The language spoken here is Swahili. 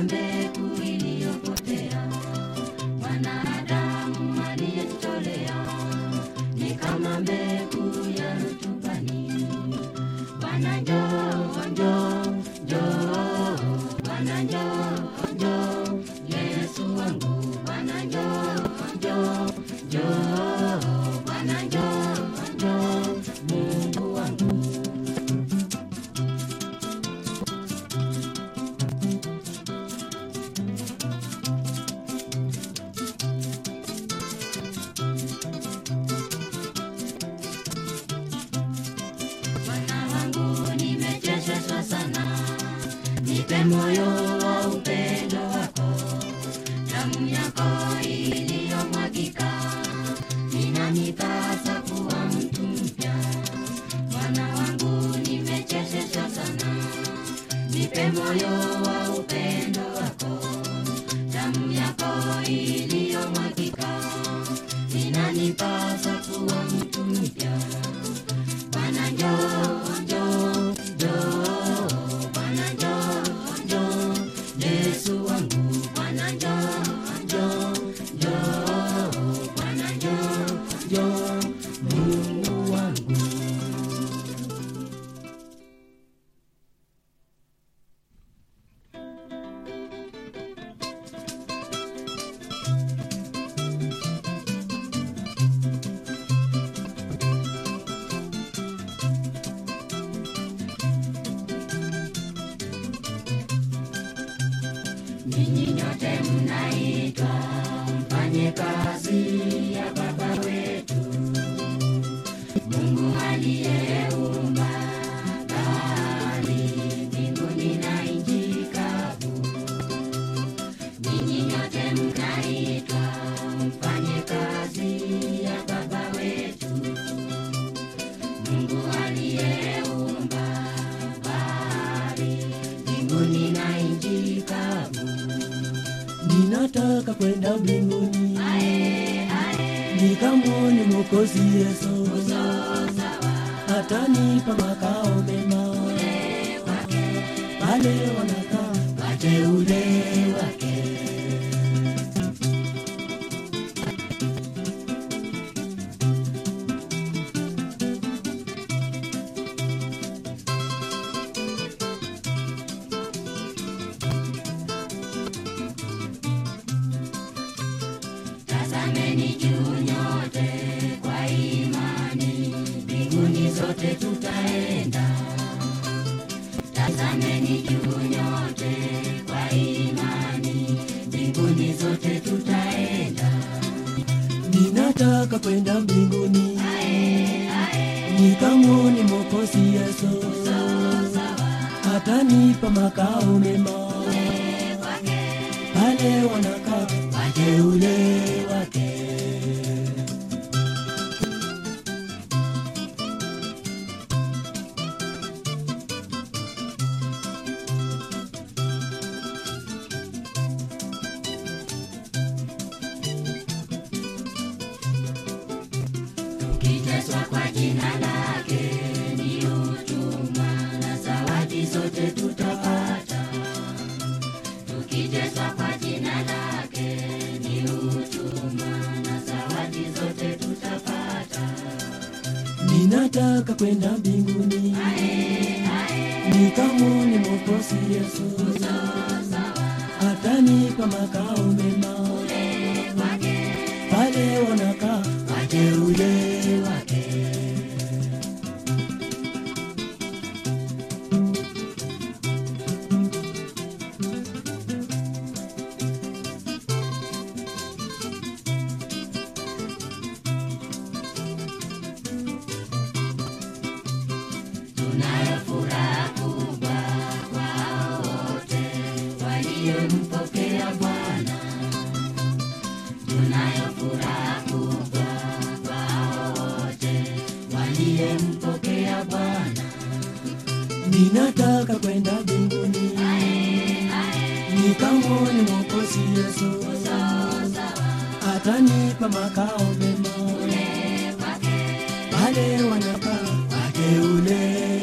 mbegu iliyopotea. Wanadamu aliyejitolea ni kama mbegu ya rutubani. Bwana njoo, njoo, njoo. Bwana njoo, njoo. Yesu wangu. Bwana njoo, njoo, njoo. Bwana njoo, njoo. Mungu wangu. Nipe moyo wa upendo wako, damu yako iliyomwagika inanipasa kuwa mtu mpya. Bwana wangu nimechezeshwa sana. Nipe moyo wa upendo wako, damu yako iliyomwagika inanipasa kuwa mtu mpya. Bwana njoo, njoo, njoo. Yesu wangu. Bwana njoo, njoo, njoo. Bwana njoo, njoo. Mungu wangu. Ninyi nyote mnaitwa mfanye kazi ya Baba wetu Mungu aliyeumba bahari, mbinguni na nchi kavu. Ninyi nyote mnaitwa mfanye kazi ya Baba wetu Mungu aliyeumba bahari, mbinguni na nchi kavu. Ninataka kwenda mbinguni, nikamwone Mwokozi Yesu, atanipa makao mema pale wanakaa wateule wake. Tazameni juu nyote kwa imani, mbinguni zote tutaenda. Tazameni juu nyote kwa imani, mbinguni zote tutaenda. Ninataka kwenda mbinguni, nikamwone Mwokozi Yesu, atanipa makao mema pale wanakaa wateule wake. Tukiteswa kwa jina lake ni utumwa, na zawadi zote tutapata. Tukiteswa kwa jina lake ni utumwa, na zawadi zote tutapata. Ninataka kwenda mbinguni, nikamwone Mwokozi Yesu, atanipa makao mema pale wanakaa wateule wake. Tunayo furaha kubwa kwa wote waliompokea Bwana. Tunayo furaha kubwa kwa wote waliompokea Bwana. Ninataka kwenda mbinguni, nikamwone Mwokozi Yesu, atanipa makao mema pale wanakaa wateule